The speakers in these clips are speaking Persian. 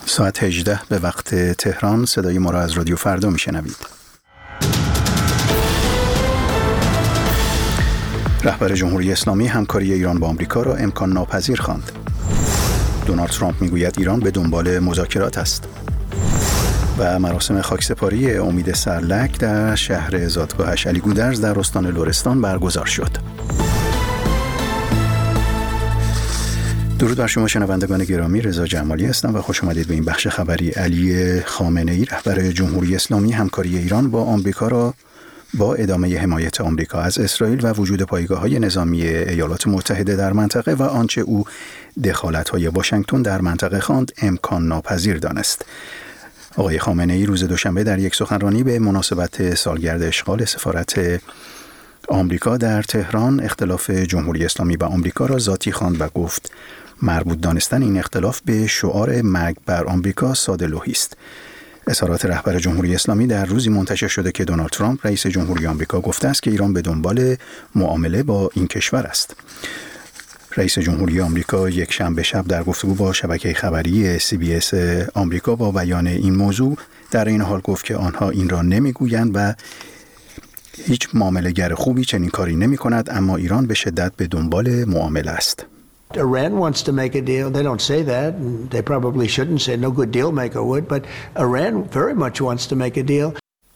ساعت 18 به وقت تهران. صدای ما را از رادیو فردا میشنوید. رهبر جمهوری اسلامی همکاری ایران با آمریکا را امکان ناپذیر خواند. دونالد ترامپ میگوید ایران به دنبال مذاکرات است. و مراسم خاکسپاری امید سرلک در شهر زادگاهش علی گودرز در استان لرستان برگزار شد. درود بر شما شنوندگان گرامی، رضا جمالی هستم و خوش آمدید به این بخش خبری. علی خامنه‌ای رهبر جمهوری اسلامی همکاری ایران با آمریکا را با ادامه حمایت آمریکا از اسرائیل و وجود پایگاه‌های نظامی ایالات متحده در منطقه و آنچه او دخالت‌های واشنگتن در منطقه خواند امکان ناپذیر دانست. آقای خامنه‌ای روز دوشنبه در یک سخنرانی به مناسبت سالگرد اشغال سفارت آمریکا در تهران اختلاف جمهوری اسلامی و آمریکا را ذاتی خواند و گفت مربوط دانستن این اختلاف به شعار مرگ بر آمریکا ساده لوحی است. اظهارات رهبر جمهوری اسلامی در روزی منتشر شده که دونالد ترامپ رئیس جمهوری آمریکا گفته است که ایران به دنبال معامله با این کشور است. رئیس جمهوری آمریکا یک شنبه شب در گفتگو با شبکه خبری CBS آمریکا با بیان این موضوع در این حال گفت که آنها این را نمیگویند و هیچ معامله‌گر خوبی چنین کاری نمی‌کند، اما ایران به شدت به دنبال معامله است. Iran wants to make a deal. They don't say that, and they probably shouldn't say no good deal maker would, but Iran very much wants to make a deal.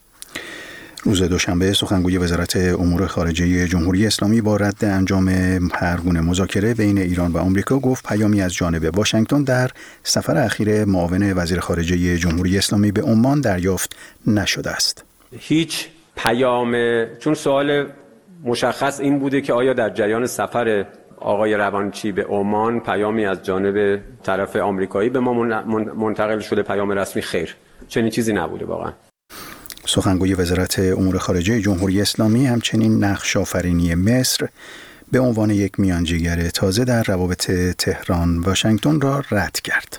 روز دوشنبه سخنگوی وزارت امور خارجه جمهوری اسلامی با رد انجام هر گونه مذاکره بین ایران و آمریکا گفت پیامی از جانب واشنگتن در سفر اخیر معاون وزیر خارجه جمهوری اسلامی به عمان دریافت نشده است. هیچ چون سوال مشخص این بوده که آیا در جریان سفر آقای روانچی به عمان پیامی از جانب طرف آمریکایی به ما منتقل شده؟ پیام رسمی خیر، چنین چیزی نبوده واقعا. سخنگوی وزارت امور خارجه جمهوری اسلامی همچنین نقش آفرینی مصر به عنوان یک میانجیگر تازه در روابط تهران واشنگتن را رد کرد.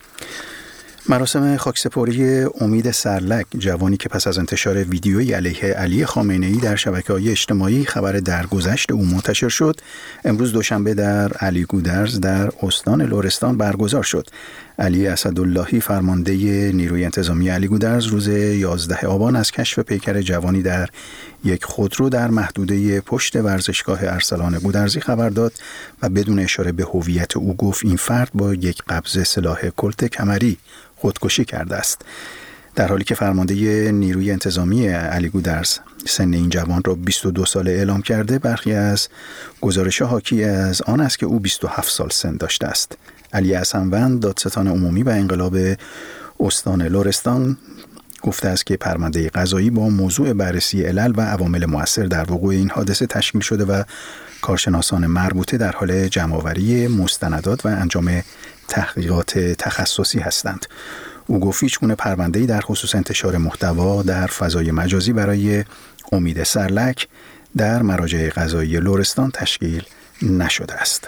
مراسم خاکسپاری امید سرلک، جوانی که پس از انتشار ویدیویی علیه علی خامنه‌ای در شبکه‌های اجتماعی خبر درگذشت او منتشر شد، امروز دوشنبه در علی گودرز در استان لرستان برگزار شد. علی اسداللهی فرمانده نیروی انتظامی علی گودرز روز 11 آبان از کشف پیکر جوانی در یک خودرو در محدوده پشت ورزشگاه ارسلان گودرزی خبر داد و بدون اشاره به هویت او گفت این فرد با یک قبض سلاح کلت کمری خودکشی کرده است. در حالی که فرمانده نیروی انتظامی علی گودرز سن این جوان را 22 ساله اعلام کرده، برخی از گزارش‌ها حاکی از آن است که او 27 سال سن داشته است. علی اسنوند، دادستان عمومی و انقلاب استان لرستان، گفته است که پرونده قضایی با موضوع بررسی علل و عوامل مؤثر در وقوع این حادثه تشکیل شده و کارشناسان مربوطه در حال جمع‌آوری مستندات و انجام تحقیقات تخصصی هستند. او گفت هیچگونه پرونده‌ای در خصوص انتشار محتوا در فضای مجازی برای امید سرلک در مراجع قضایی لرستان تشکیل نشده است.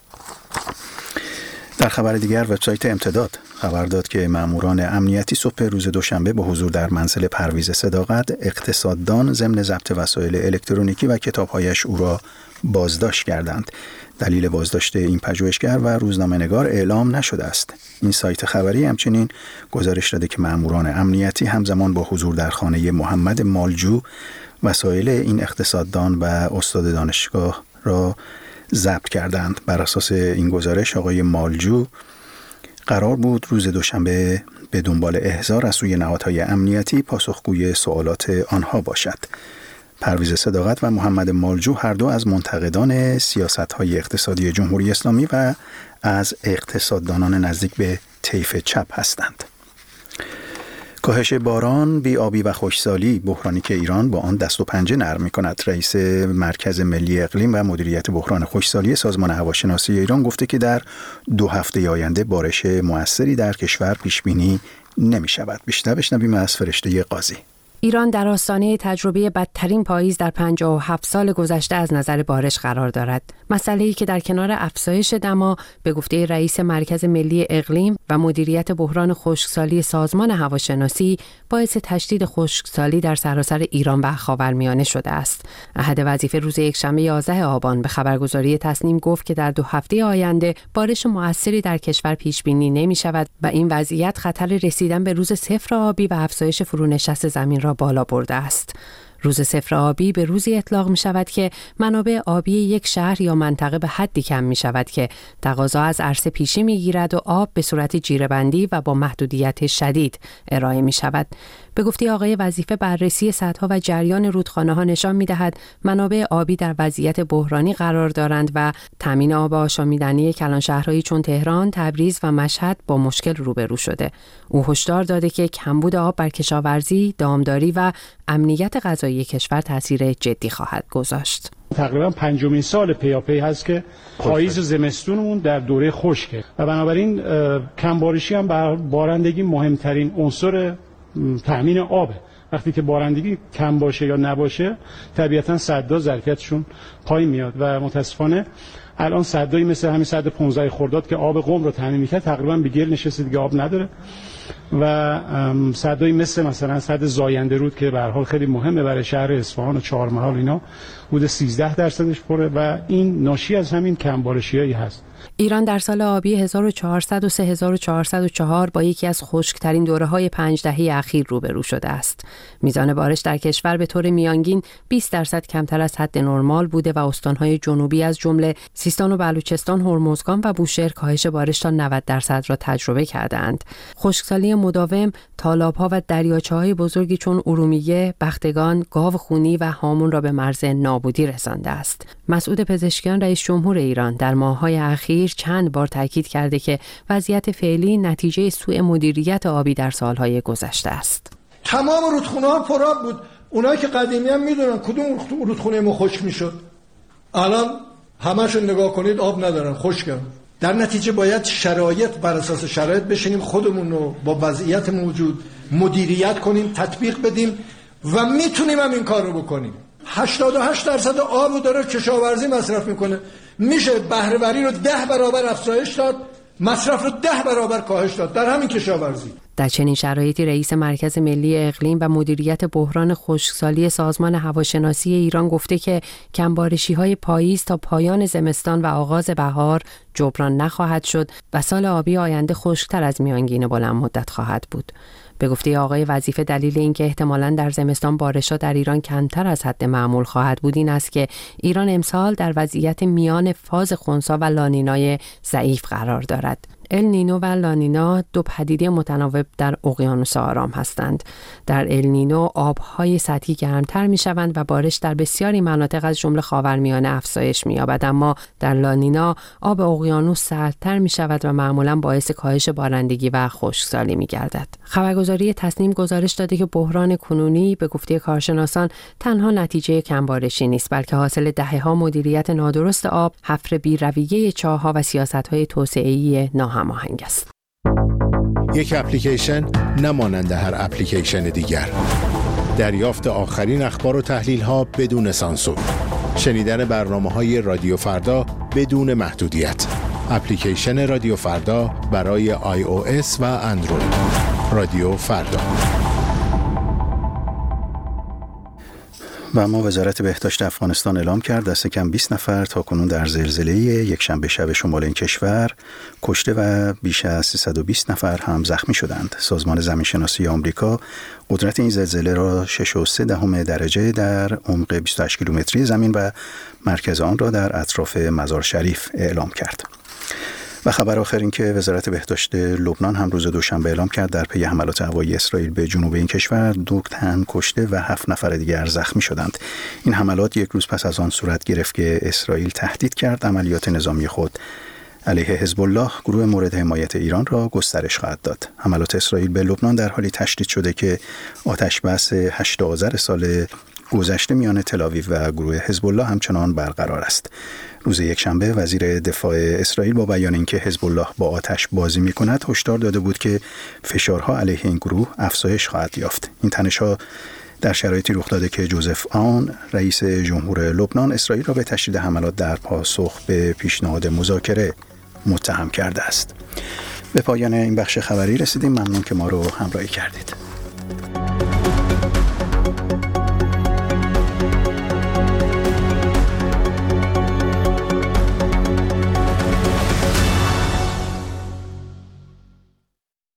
در خبر دیگر، وبسایت امتداد خبر داد که ماموران امنیتی صبح روز دوشنبه با حضور در منزل پرویز صداقت، اقتصاددان، ضمن ضبط وسایل الکترونیکی و کتاب‌هایش او را بازداشت کردند. دلیل بازداشت این پژوهشگر و روزنامه‌نگار اعلام نشده است. این سایت خبری همچنین گزارش داده که ماموران امنیتی همزمان با حضور در خانه محمد مالجو وسایل این اقتصاددان و استاد دانشگاه را ضبط کردند. بر اساس این گزارش آقای مالجو قرار بود روز دوشنبه به دنبال احضار از سوی نهادهای امنیتی پاسخگوی سوالات آنها باشد. پرویز صداقت و محمد مالجو هر دو از منتقدان سیاست‌های اقتصادی جمهوری اسلامی و از اقتصاددانان نزدیک به طیف چپ هستند. کاهش باران، بی‌آبی و خشکسالی، بحرانی که ایران با آن دست و پنجه نرم می‌کند. رئیس مرکز ملی اقلیم و مدیریت بحران خشکسالی سازمان هواشناسی ایران گفته که در 2 هفته آینده بارش مؤثری در کشور پیش‌بینی نمی‌شود. بیشتر بشنویم از فرشته قاضی. ایران در آستانه تجربه بدترین پاییز در 57 سال گذشته از نظر بارش قرار دارد. مسئله‌ای که در کنار افزایش دما به گفته رئیس مرکز ملی اقلیم و مدیریت بحران خشکسالی سازمان هواشناسی باعث تشدید خشکسالی در سراسر ایران و خاورمیانه شده است. احد وظیفه روز یکشنبه 11 آبان به خبرگزاری تصنیم گفت که در 2 هفته آینده بارش مؤثری در کشور پیش بینی نمی‌شود و این وضعیت خطر رسیدن به روز صفر آبی و افزایش فرونشست زمین را بالا برده است. روز صفر آبی به روزی اطلاق می شود که منابع آبی یک شهر یا منطقه به حدی کم می شود که تقاضا از عرصه پیشی می گیرد و آب به صورت جیره‌بندی و با محدودیت شدید ارائه می شود. به گفته آقای وظیفه بررسی سدها و جریان رودخانه‌ها نشان می‌دهد منابع آبی در وضعیت بحرانی قرار دارند و تامین آب آشامیدنی کلانشهرهایی چون تهران، تبریز و مشهد با مشکل روبرو شده. او هشدار داده که کمبود آب بر کشاورزی، دامداری و امنیت غذایی کشور تاثیر جدی خواهد گذاشت. تقریبا 5مین سال پیاپی هست که پاییز و زمستونمون در دوره خشکه و بنابراین کمبارشی هم بر بارندگی مهمترین عنصر تامین آبه. وقتی که بارندگی کم باشه یا نباشه طبیعتا سدها ظرفیتشون پایین میاد و متاسفانه الان سدایی مثل همین سد 15 خرداد که آب قم رو تامین میکرد تقریبا به گل نشسته، دیگه آب نداره و سدایی مثلا سد زاینده رود که به هر حال خیلی مهمه برای شهر اصفهان و چهارمحال اینا حدود 13% پره و این ناشی از همین کمبارشیایی هست. ایران در سال آبی 1400 و 3404 با یکی از خشک‌ترین دوره‌های 5 دهه اخیر روبرو شده است. میزان بارش در کشور به طور میانگین 20% کمتر از حد نرمال بوده و استان‌های جنوبی از جمله سیستان و بلوچستان، هرمزگان و بوشهر کاهش بارش تا 90% را تجربه کردند. خشکسالی مداوم تالاب‌ها و دریاچه‌های بزرگی چون ارومیه، بختگان، گاو خونی و هامون را به مرز نابودی رسانده است. مسعود پزشکیان رئیس جمهور ایران در ماه‌های اخیر چند بار تاکید کرده که وضعیت فعلی نتیجه سوء مدیریت آبی در سالهای گذشته است. تمام رودخونه‌ها پرآب بود. اونایی که قدیمی هم میدونن کدوم رودخونه ما خشک میشد. الان همه‌شون نگاه کنید آب ندارن، خشکن. در نتیجه باید شرایط بر اساس شرایط بشینیم خودمون رو با وضعیت موجود مدیریت کنیم، تطبیق بدیم و میتونیم هم این کار رو بکنیم. 88% آب رو داره کشاورزی مصرف میکنه. میشه بهره‌وری رو 10 برابر افزایش داد، مصرف رو 10 برابر کاهش داد در همین کشاورزی. در چنین شرایطی رئیس مرکز ملی اقلیم و مدیریت بحران خشکسالی سازمان هواشناسی ایران گفته که کمبارشی‌های پاییز تا پایان زمستان و آغاز بهار جبران نخواهد شد و سال آبی آینده خشک‌تر از میانگین بلند مدت خواهد بود. به گفته آقای وظیفه دلیل اینکه احتمالاً در زمستان بارش‌ها در ایران کمتر از حد معمول خواهد بود این است که ایران امسال در وضعیت میان فاز خنثی و لانینای ضعیف قرار دارد. ال نینو و لانینا دو پدیده متناوب در اقیانوس آرام هستند. در ال نینو آب‌های سطحی گرمتر می‌شوند و بارش در بسیاری مناطق از جمله خاورمیانه افزایش می‌یابد، اما در لانینا آب اقیانوس سردتر می‌شود و معمولاً باعث کاهش بارندگی و خشکسالی می‌گردد. خبرگزاری تصنیم گزارش داده که بحران کنونی به گفته کارشناسان تنها نتیجه کمبارشی نیست، بلکه حاصل دهه‌ها مدیریت نادرست آب، حفر بی‌رویه چاه‌ها و سیاست‌های توسعه‌ای ناهماهنگ است. یک اپلیکیشن نمانند هر اپلیکیشن دیگر. دریافت آخرین اخبار و تحلیل‌ها بدون سانسور. شنیدن برنامه‌های رادیو فردا بدون محدودیت. اپلیکیشن رادیو فردا برای iOS و اندروید. رادیو فردا. و اما وزارت بهداشت افغانستان اعلام کرد دست کم 20 نفر تاکنون در زلزله یکشنبه شب شمال این کشور کشته و بیش از 320 نفر هم زخمی شدند. سازمان زمینشناسی آمریکا قدرت این زلزله را 6.3 درجه در عمق 28 کیلومتری زمین و مرکز آن را در اطراف مزار شریف اعلام کرد. و خبر آخر این که وزارت بهداشت لبنان هم روز دوشنبه اعلام کرد در پی حملات هوایی اسرائیل به جنوب این کشور 2 تن کشته و 7 نفر دیگر زخمی شدند. این حملات یک روز پس از آن صورت گرفت که اسرائیل تهدید کرد عملیات نظامی خود علیه حزب الله گروه مورد حمایت ایران را گسترش خواهد داد. حملات اسرائیل به لبنان در حالی تشدید شده که آتش بس 8 آذر سال گذشته میان تل‌آویو و گروه حزب الله همچنان برقرار است. روز یکشنبه وزیر دفاع اسرائیل با بیان اینکه حزب الله با آتش بازی می‌کند هشدار داده بود که فشارها علیه این گروه افزایش خواهد یافت. این تنش‌ها در شرایطی رخ داده که جوزف آون رئیس جمهور لبنان اسرائیل را به تشدید حملات در پاسخ به پیشنهاد مذاکره متهم کرده است. به پایان این بخش خبری رسیدیم. ممنون که ما رو همراهی کردید.